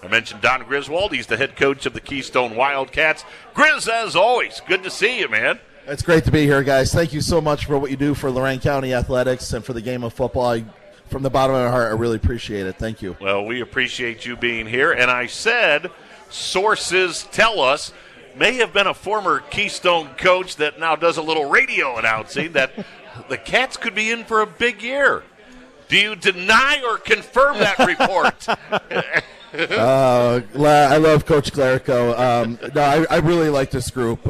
mentioned Don Griswold. He's the head coach of the Keystone Wildcats. Grizz, as always, good to see you, man. It's great to be here, guys. Thank you so much for what you do for Lorain County Athletics and for the game of football. From the bottom of my heart, I really appreciate it. Thank you. Well, we appreciate you being here. And I said, sources tell us, may have been a former Keystone coach that now does a little radio announcing, that the Cats could be in for a big year. Do you deny or confirm that report? I love Coach Clerico. I really like this group.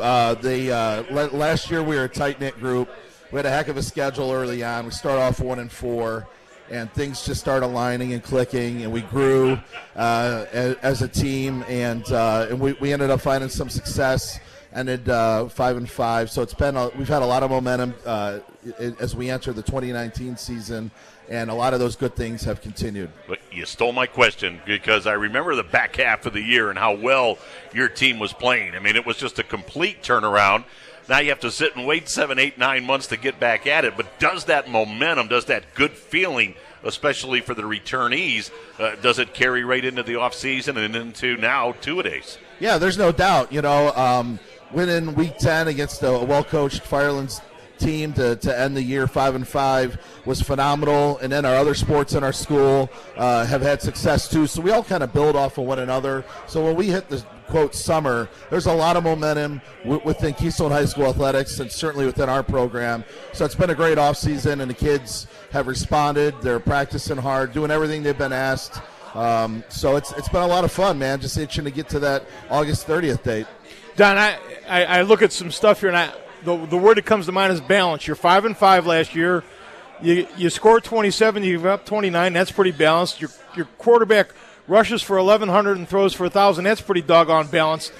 Last year we were a tight-knit group. We had a heck of a schedule early on. We started off 1-4, and things just started aligning and clicking, and we grew as a team, and we ended up finding some success. Ended 5-5, so we've had a lot of momentum as we enter the 2019 season, and a lot of those good things have continued. But you stole my question, because I remember the back half of the year and how well your team was playing. I mean, it was just a complete turnaround. Now you have to sit and wait 7, 8, 9 months to get back at it. But does that momentum, does that good feeling, especially for the returnees, does it carry right into the offseason and into now two-a-days? Yeah, there's no doubt. Winning Week 10 against a well-coached Firelands team to end the year 5-5 was phenomenal. And then our other sports in our school have had success too. So we all kind of build off of one another. So when we hit the, quote, summer, there's a lot of momentum within Keystone High School athletics and certainly within our program. So it's been a great offseason, and the kids have responded. They're practicing hard, doing everything they've been asked. So it's been a lot of fun, man, just itching to get to that August 30th date. Don, I look at some stuff here, and the word that comes to mind is balance. You're 5-5 last year. You scored 27. You give up 29. That's pretty balanced. Your quarterback rushes for 1,100 and throws for 1,000. That's pretty doggone balanced.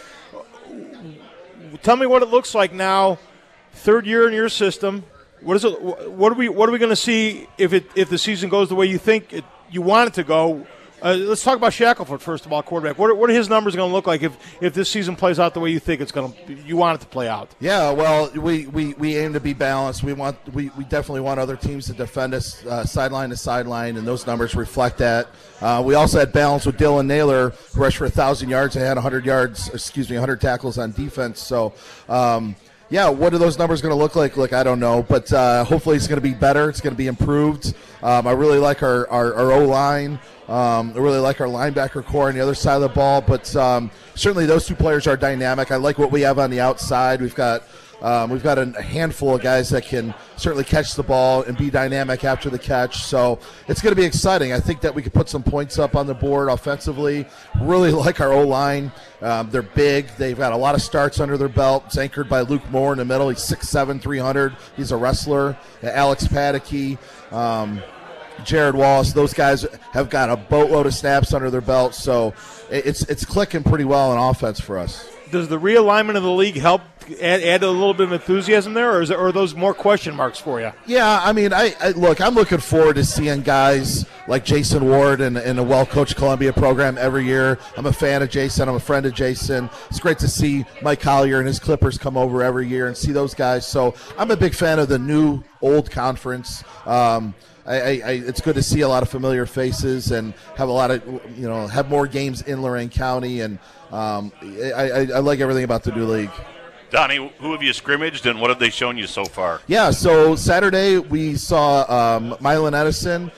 Tell me what it looks like now. Third year in your system. What are we going to see if the season goes the way you think you want it to go? Let's talk about Shackelford first of all, quarterback. What are his numbers going to look like if this season plays out the way you think you want it to play out? Yeah, well, we aim to be balanced. We definitely want other teams to defend us sideline to sideline, and those numbers reflect that. We also had balance with Dylan Naylor, who rushed for 1,000 yards and had 100 tackles on defense. So. Yeah, what are those numbers going to look like? Look, I don't know, but hopefully it's going to be better. It's going to be improved. I really like our O-line. I really like our linebacker core on the other side of the ball, but certainly those two players are dynamic. I like what we have on the outside. We've got a handful of guys that can certainly catch the ball and be dynamic after the catch. So it's going to be exciting. I think that we could put some points up on the board offensively. Really like our O-line. They're big. They've got a lot of starts under their belt. It's anchored by Luke Moore in the middle. He's 6'7", 300. He's a wrestler. Alex Paddocky, Jared Wallace. Those guys have got a boatload of snaps under their belt. So it's clicking pretty well in offense for us. Does the realignment of the league help add a little bit of enthusiasm there, or are those more question marks for you? Yeah, I mean, I'm looking forward to seeing guys like Jason Ward in a well-coached Columbia program every year. I'm a fan of Jason. I'm a friend of Jason. It's great to see Mike Collier and his Clippers come over every year and see those guys. So I'm a big fan of the new old conference. It's good to see a lot of familiar faces and have a lot of, have more games in Lorain County, and I like everything about the new league. Donnie, who have you scrimmaged, and what have they shown you so far? Yeah, so Saturday we saw Milan Edison,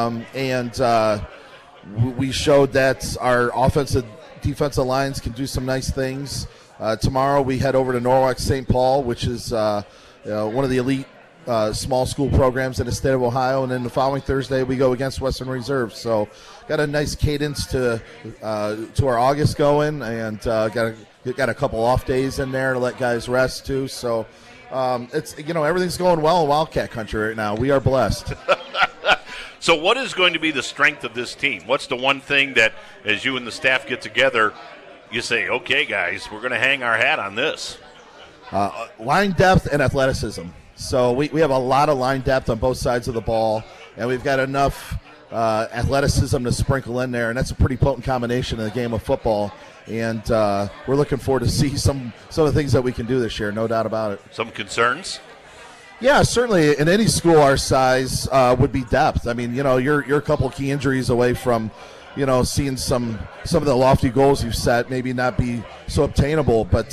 and we showed that our offensive defensive lines can do some nice things. Tomorrow we head over to Norwalk St. Paul, which is one of the elite small school programs in the state of Ohio, and then the following Thursday we go against Western Reserve. So got a nice cadence to our August going, and got a couple off days in there to let guys rest too. So it's everything's going well in Wildcat country right now. We are blessed. So what is going to be the strength of this team? What's the one thing that, as you and the staff get together, you say, okay, guys, we're going to hang our hat on this? Line depth and athleticism. So we have a lot of line depth on both sides of the ball, and we've got enough athleticism to sprinkle in there, and that's a pretty potent combination in the game of football. And we're looking forward to see some of the things that we can do this year, no doubt about it. Some concerns? Yeah, certainly. In any school our size would be depth. I mean, you're a couple key injuries away from, seeing some of the lofty goals you've set maybe not be so obtainable. But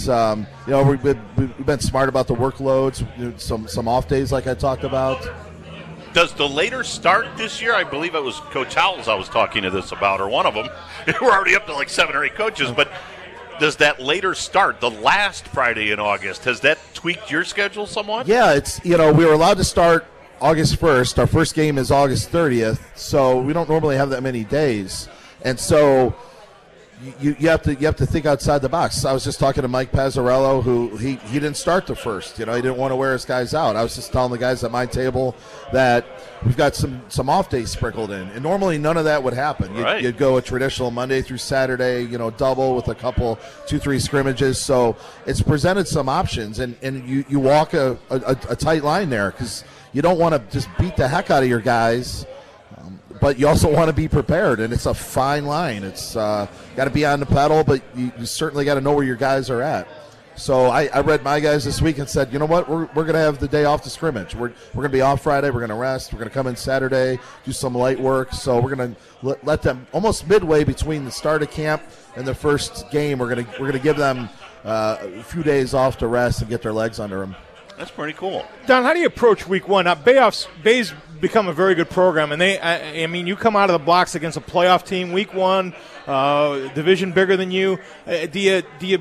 we've been smart about the workloads, some off days like I talked about. Does the later start this year? I believe it was Coach Howells I was talking to this about, or one of them. We're already up to like 7 or 8 coaches, but does that later start, the last Friday in August, has that tweaked your schedule somewhat? Yeah, it's we were allowed to start August 1st. Our first game is August 30th, so we don't normally have that many days, and so you have to think outside the box. I was just talking to Mike Pazzarello, who he didn't start the first. He didn't want to wear his guys out. I was just telling the guys at my table that we've got some off days sprinkled in, and normally none of that would happen. You'd go a traditional Monday through Saturday, double with a couple 2-3 scrimmages. So it's presented some options, and you walk a tight line there because you don't want to just beat the heck out of your guys. But you also want to be prepared, and it's a fine line. It's got to be on the pedal, but you certainly got to know where your guys are at. So I read my guys this week and said, you know what, we're going to have the day off to scrimmage. We're going to be off Friday. We're going to rest. We're going to come in Saturday, do some light work. So we're going to let them almost midway between the start of camp and the first game. We're going to give them a few days off to rest and get their legs under them. That's pretty cool. Don, how do you approach week one? Now, Bay's become a very good program, and you come out of the blocks against a playoff team week one, division bigger than you. Do you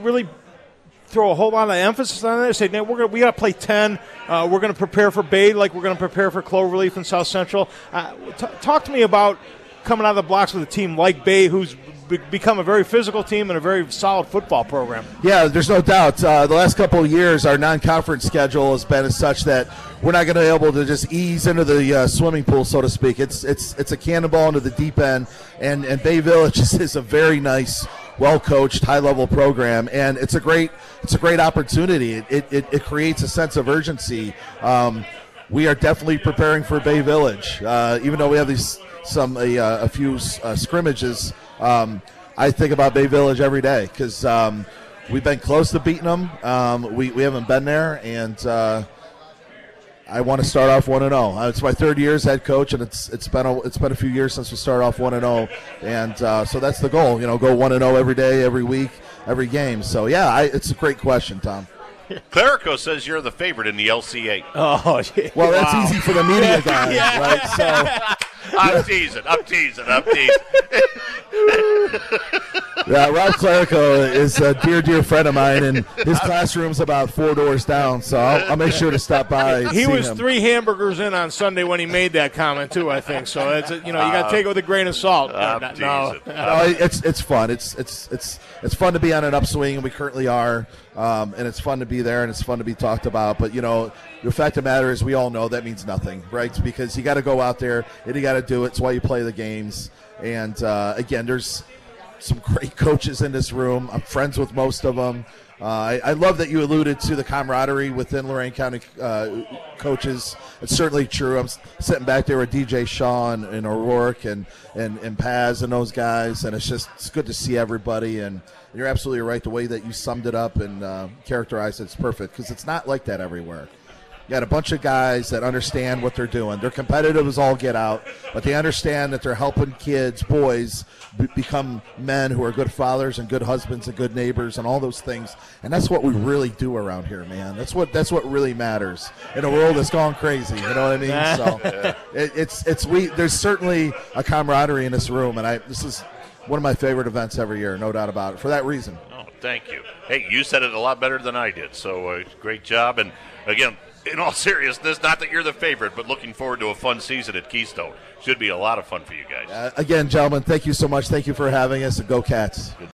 throw a whole lot of emphasis on it? Say, no, we got to play 10. We're going to prepare for Bay like we're going to prepare for Cloverleaf and South Central. Talk to me about coming out of the blocks with a team like Bay, who's become a very physical team and a very solid football program. Yeah, there's no doubt. The last couple of years, our non-conference schedule has been as such that we're not going to be able to just ease into the swimming pool, so to speak. It's a cannonball into the deep end, and Bay Village is a very nice, well-coached, high-level program, and it's a great opportunity. It creates a sense of urgency. We are definitely preparing for Bay Village, even though we have a few scrimmages. I think about Bay Village every day because we've been close to beating them. We haven't been there, and I want to start off 1-0. It's my third year as head coach, and it's been a few years since we started off 1-0, and so that's the goal. Go 1-0 every day, every week, every game. So yeah, it's a great question, Tom. Clerico says you're the favorite in the LCA. Oh, yeah. Well, that's easy for the media guys, right? So I'm teasing. Yeah, Rob Clerico is a dear friend of mine, and his classroom's about 4 doors down, so I'll make sure to stop by. He was 3 hamburgers in on Sunday when he made that comment too, I think. So it's you got to take it with a grain of salt. No, it's fun. It's fun to be on an upswing, and we currently are. And it's fun to be there, and it's fun to be talked about. But, the fact of the matter is we all know that means nothing, right? Because you got to go out there, and you got to do it. It's why you play the games. And, again, there's some great coaches in this room. I'm friends with most of them. I love that you alluded to the camaraderie within Lorain County coaches. It's certainly true. I'm sitting back there with DJ Shaw and O'Rourke and Paz and those guys, and it's good to see everybody. And you're absolutely right. The way that you summed it up and characterized it's perfect because it's not like that everywhere. You got a bunch of guys that understand what they're doing. They're competitive as all get out, but they understand that they're helping kids, boys, become men who are good fathers and good husbands and good neighbors and all those things. And that's what we really do around here, man. That's what really matters in a world that's gone crazy. You know what I mean? So there's certainly a camaraderie in this room, and this is one of my favorite events every year, no doubt about it, for that reason. Oh, thank you. Hey, you said it a lot better than I did, so great job. And, again, in all seriousness, not that you're the favorite, but looking forward to a fun season at Keystone. Should be a lot of fun for you guys. Again, gentlemen, thank you so much. Thank you for having us, and go Cats.